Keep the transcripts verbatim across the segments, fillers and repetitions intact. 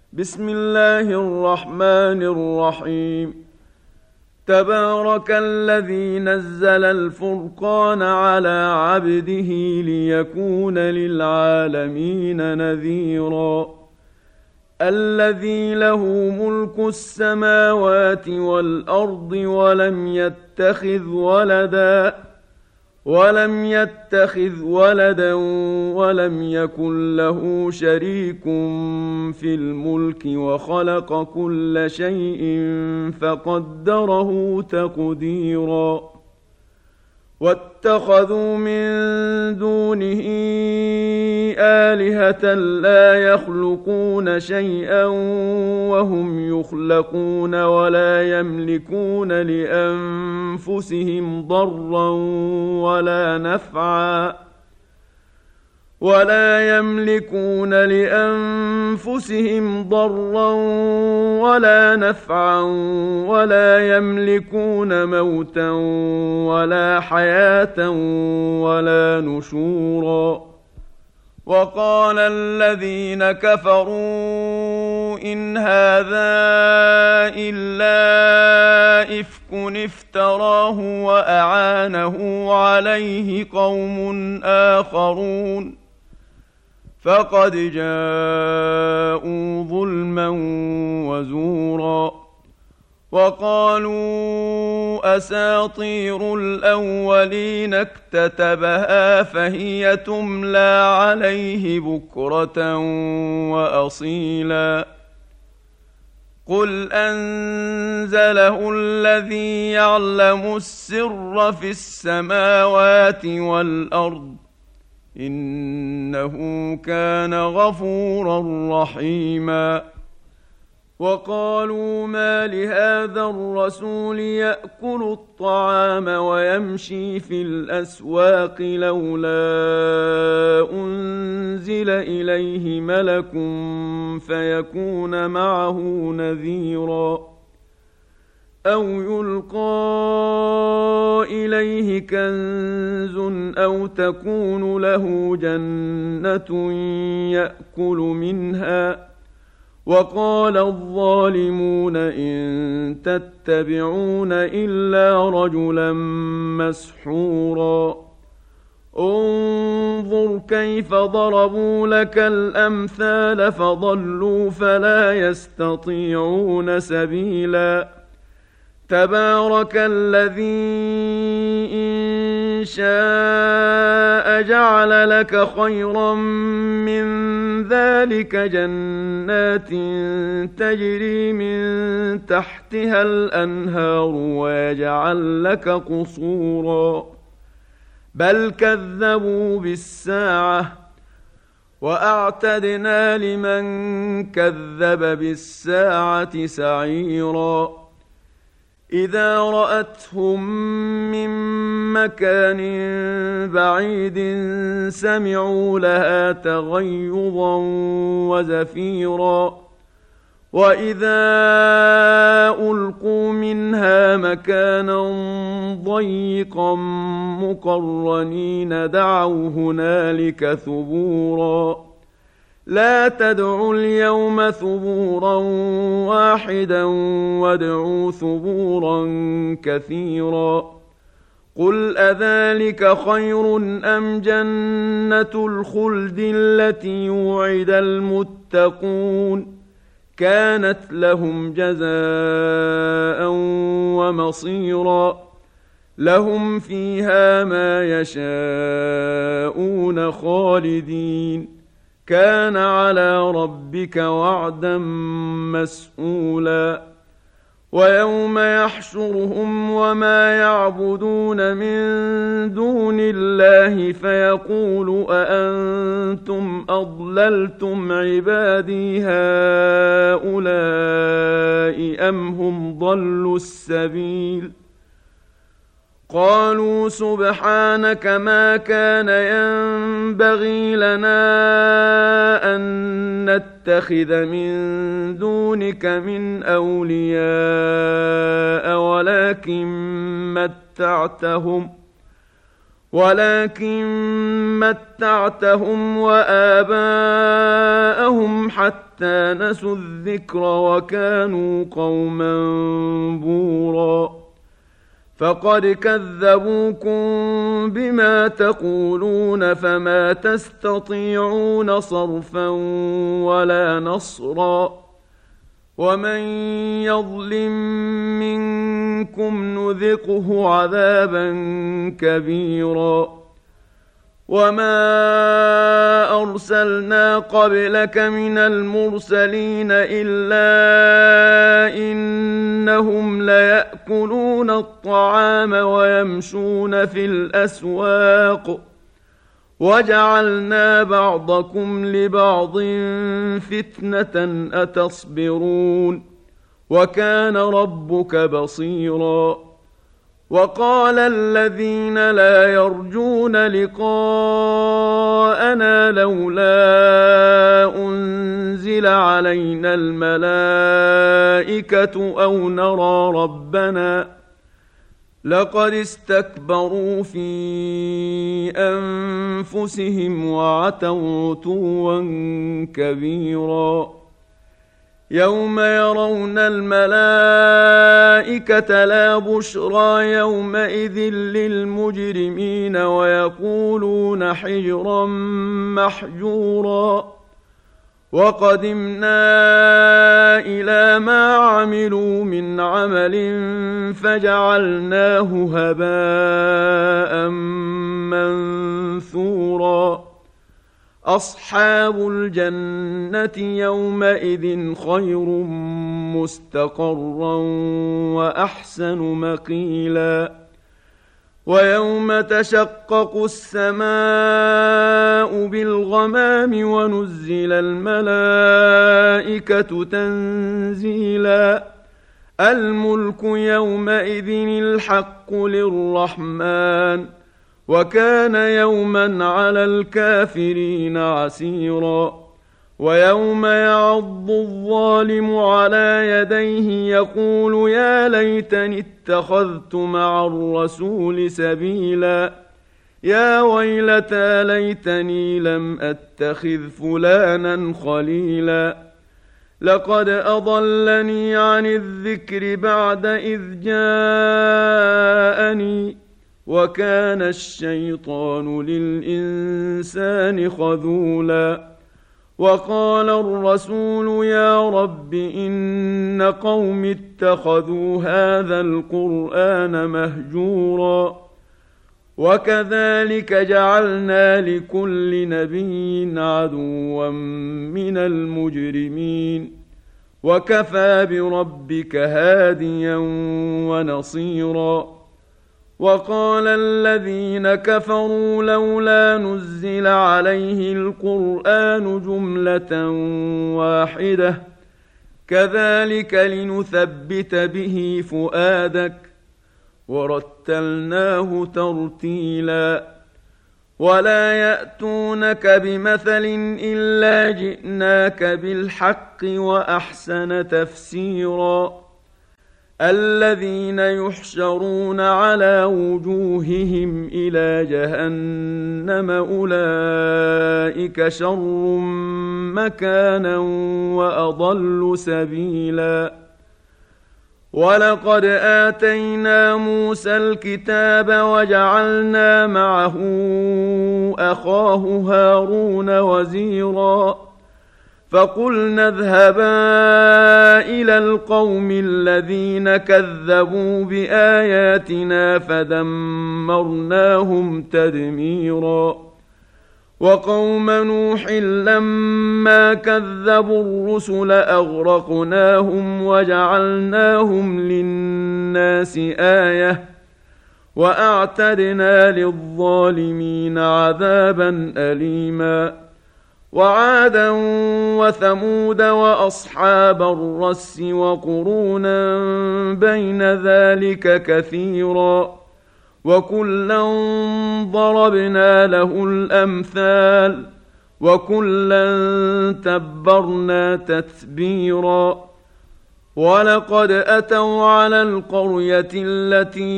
بسم الله الرحمن الرحيم. تبارك الذي نزل الفرقان على عبده ليكون للعالمين نذيرا. الذي له ملك السماوات والأرض ولم يتخذ ولدا ولم يتخذ ولدا ولم يكن له شريك في الملك وخلق كل شيء فقدره تقديرا. واتخذوا من دونه آلهة لا يخلقون شيئا وهم يخلقون ولا يملكون لأنفسهم ضرا ولا نفعا ولا يملكون لأنفسهم ضرا ولا نفعا ولا يملكون موتا ولا حياة ولا نشورا. وقال الذين كفروا إن هذا إلا إفك افتراه وأعانه عليه قوم آخرون فقد جاءوا ظلما وزورا. وقالوا أساطير الأولين اكتتبها فهي تملى عليه بكرة وأصيلا. قل أنزله الذي يعلم السر في السماوات والأرض إنه كان غفورا رحيما. وقالوا ما لهذا الرسول يأكل الطعام ويمشي في الأسواق لولا أنزل إليه ملك فيكون معه نذيرا أو يلقى إليه كنز أو تكون له جنة يأكل منها. وقال الظالمون إن تتبعون إلا رجلا مسحورا. انظر كيف ضربوا لك الأمثال فضلوا فلا يستطيعون سبيلا. تبارك الذي إن شاء جعل لك خيرا من ذلك جنات تجري من تحتها الأنهار ويجعل لك قصورا بل كذبوا بالساعة وأعتدنا لمن كذب بالساعة سعيرا. إذا رأتهم من مكان بعيد سمعوا لها تغيظا وزفيرا. وإذا ألقوا منها مكانا ضيقا مقرنين دعوا هنالك ثبورا. لا تدعوا اليوم ثبورا واحدا وادعوا ثبورا كثيرا. قل أذلك خير أم جنة الخلد التي يوعد المتقون كانت لهم جزاء ومصيرا. لهم فيها ما يشاءون خالدين كان على ربك وعدا مسئولا. ويوم يحشرهم وما يعبدون من دون الله فيقول أأنتم أضللتم عبادي هؤلاء أم هم ضلوا السبيل. قالوا سبحانك ما كان ينبغي لنا أن نتخذ من دونك من أولياء ولكن متعتهم ولكن متعتهم وآباءهم حتى حتى نسوا الذكر وكانوا قوما بورا فقد كذبوكم بما تقولون فما تستطيعون صرفا ولا نصرا ومن يظلم منكم نذقه عذابا كبيرا وما أرسلنا قبلك من المرسلين إلا إنهم ليأكلون الطعام ويمشون في الأسواق وجعلنا بعضكم لبعض فتنة أتصبرون وكان ربك بصيرا وقال الذين لا يرجون لقاءنا لولا أنزل علينا الملائكة أو نرى ربنا لقد استكبروا في أنفسهم وعتوا عتوا كبيرا يوم يرون الملائكة لا بشرى يومئذ للمجرمين ويقولون حجرا محجورا وقدمنا إلى ما عملوا من عمل فجعلناه هباء منثورا أصحاب الجنة يومئذ خير مستقرا وأحسن مقيلا ويوم تشقق السماء بالغمام ونزل الملائكة تنزيلا الملك يومئذ الحق للرحمن وكان يوما على الكافرين عسيرا ويوم يعض الظالم على يديه يقول يا ليتني اتخذت مع الرسول سبيلا يا ويلتى ليتني لم أتخذ فلانا خليلا لقد أضلني عن الذكر بعد إذ جاءني وكان الشيطان للإنسان خذولا وقال الرسول يا رب إن قوم اتخذوا هذا القرآن مهجورا وكذلك جعلنا لكل نبي عدوا من المجرمين وكفى بربك هاديا ونصيرا وقال الذين كفروا لولا نزل عليه القرآن جملة واحدة كذلك لنثبت به فؤادك ورتلناه ترتيلا ولا يأتونك بمثل إلا جئناك بالحق وأحسن تفسيرا الذين يحشرون على وجوههم إلى جهنم أولئك شر مكانا وأضل سبيلا ولقد آتينا موسى الكتاب وجعلنا معه أخاه هارون وزيرا فقلنا اذهبا إلى القوم الذين كذبوا بآياتنا فدمرناهم تدميرا وقوم نوح لما كذبوا الرسل أغرقناهم وجعلناهم للناس آية وأعتدنا للظالمين عذابا أليما وعادا وثمود وأصحاب الرس وقرونا بين ذلك كثيرا وكلا ضربنا له الأمثال وكلا تبرنا تتبيرا ولقد أتوا على القرية التي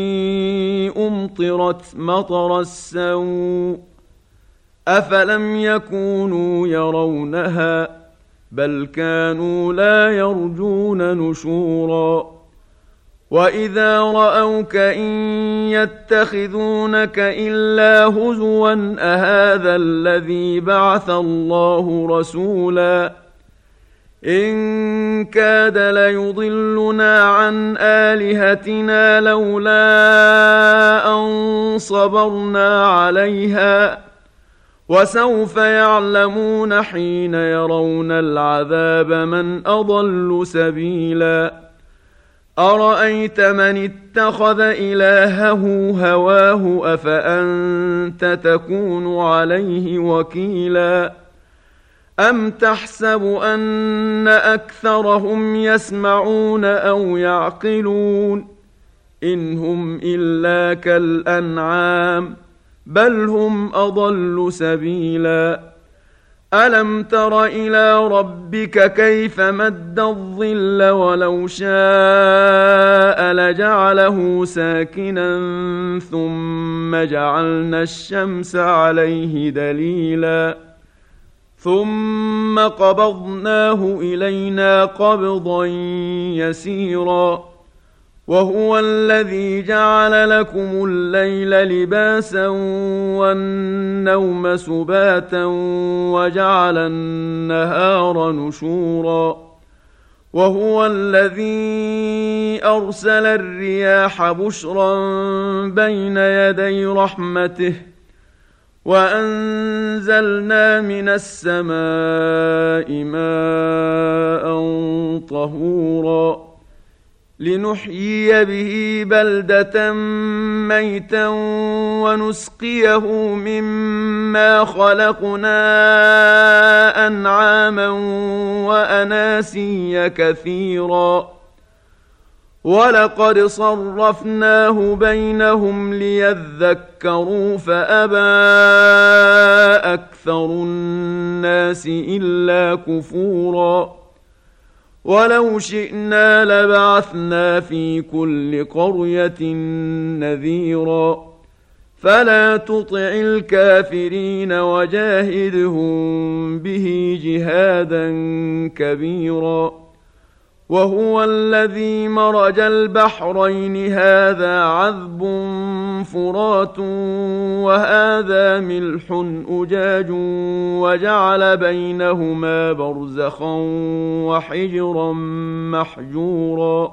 أمطرت مطر السوء أفلم يكونوا يرونها بل كانوا لا يرجون نشورا وإذا رأوك إن يتخذونك إلا هزوا أهذا الذي بعث الله رسولا إن كاد ليضلنا عن آلهتنا لولا أن صبرنا عليها وسوف يعلمون حين يرون العذاب من أضل سبيلا أرأيت من اتخذ إلهه هواه أفأنت تكون عليه وكيلا أم تحسب أن أكثرهم يسمعون أو يعقلون إن هم إلا كالأنعام بل هم أضل سبيلا ألم تر إلى ربك كيف مد الظل ولو شاء لجعله ساكنا ثم جعلنا الشمس عليه دليلا ثم قبضناه إلينا قبضا يسيرا وهو الذي جعل لكم الليل لباسا والنوم سباتا وجعل النهار نشورا وهو الذي أرسل الرياح بشرا بين يدي رحمته وأنزلنا من السماء ماء طهورا لنحيي به بلدة ميتا ونسقيه مما خلقنا أنعاما وأناسيا كثيرا ولقد صرفناه بينهم ليذكروا فأبى أكثر الناس إلا كفورا ولو شئنا لبعثنا في كل قرية نذيرا فلا تطع الكافرين وجاهدهم به جهادا كبيرا وهو الذي مرج البحرين هذا عذب فرات وهذا ملح أجاج وجعل بينهما برزخا وحجرا محجورا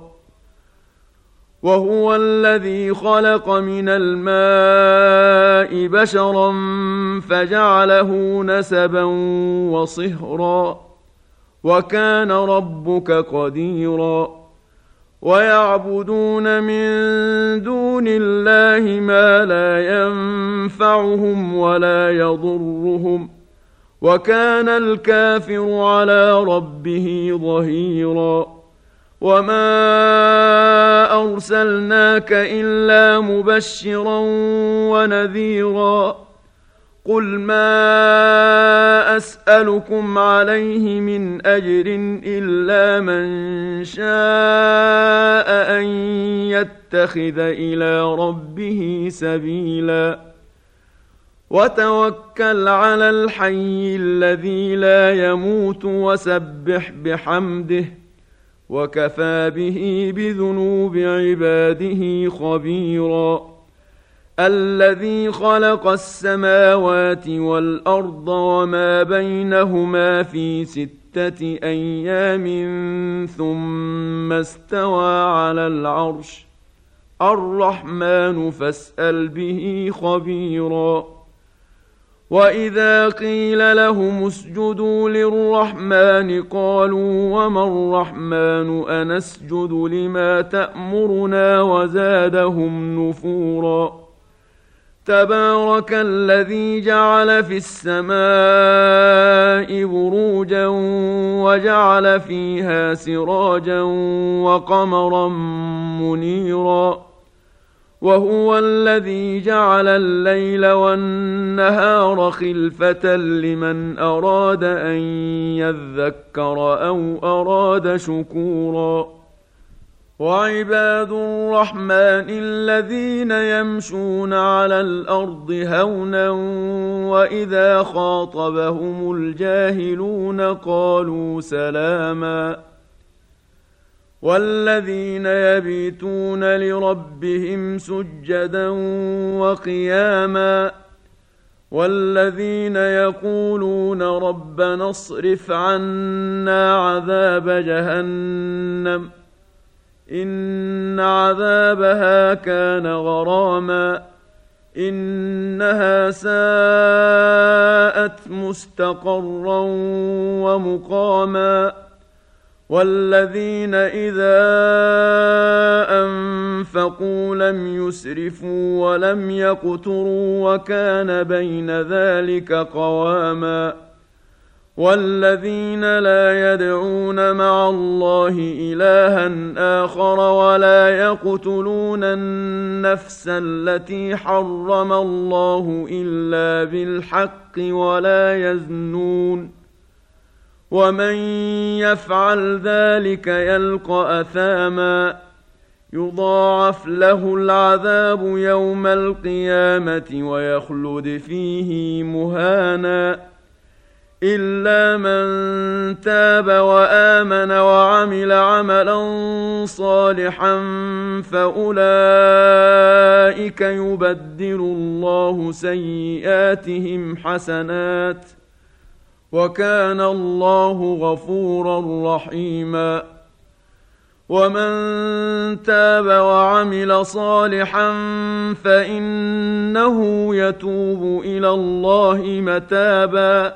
وهو الذي خلق من الماء بشرا فجعله نسبا وصهرا وكان ربك قديرا ويعبدون من دون الله ما لا ينفعهم ولا يضرهم وكان الكافر على ربه ظهيرا وما أرسلناك إلا مبشرا ونذيرا قل ما أسألكم عليه من أجر إلا من شاء أن يتخذ إلى ربه سبيلا وتوكل على الحي الذي لا يموت وسبح بحمده وكفى به بذنوب عباده خبيرا الذي خلق السماوات والأرض وما بينهما في ستة أيام ثم استوى على العرش الرحمن فاسأل به خبيرا وإذا قيل لهم اسجدوا للرحمن قالوا وما الرحمن أنسجد لما تأمرنا وزادهم نفورا تبارك الذي جعل في السماء بروجا وجعل فيها سراجا وقمرا منيرا وهو الذي جعل الليل والنهار خلفة لمن أراد أن يذكر أو أراد شكورا وعباد الرحمن الذين يمشون على الأرض هونا وإذا خاطبهم الجاهلون قالوا سلاما والذين يبيتون لربهم سجدا وقياما والذين يقولون ربنا اصرف عنا عذاب جهنم إن عذابها كان غراما إنها ساءت مستقرا ومقاما والذين إذا أنفقوا لم يسرفوا ولم يقتروا وكان بين ذلك قواما والذين لا يدعون مع الله إلها آخر ولا يقتلون النفس التي حرم الله إلا بالحق ولا يزنون ومن يفعل ذلك يلقى أثاما يضاعف له العذاب يوم القيامة ويخلد فيه مهانا إلا من تاب وآمن وعمل عملا صالحا فأولئك يبدل الله سيئاتهم حسنات وكان الله غفورا رحيما ومن تاب وعمل صالحا فإنه يتوب إلى الله متابا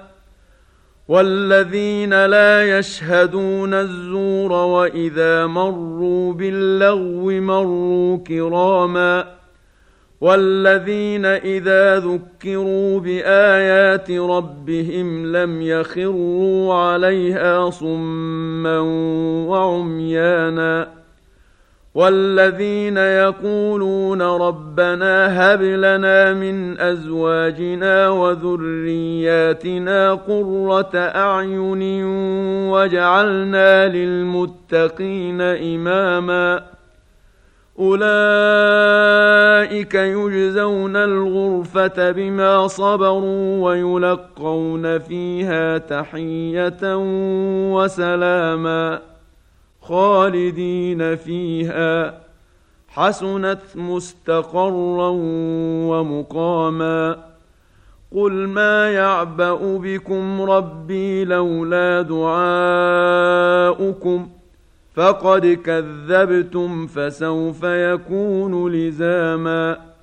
والذين لا يشهدون الزور وإذا مروا باللغو مروا كراما والذين إذا ذكروا بآيات ربهم لم يخروا عليها صما وعميانا والذين يقولون ربنا هب لنا من أزواجنا وذرياتنا قرة أعين واجعلنا للمتقين إماما أولئك يجزون الغرفة بما صبروا ويلقون فيها تحية وسلاما خالدين فيها حسنت مستقرا ومقاما قل ما يعبأ بكم ربي لولا دعاؤكم فقد كذبتم فسوف يكون لزاما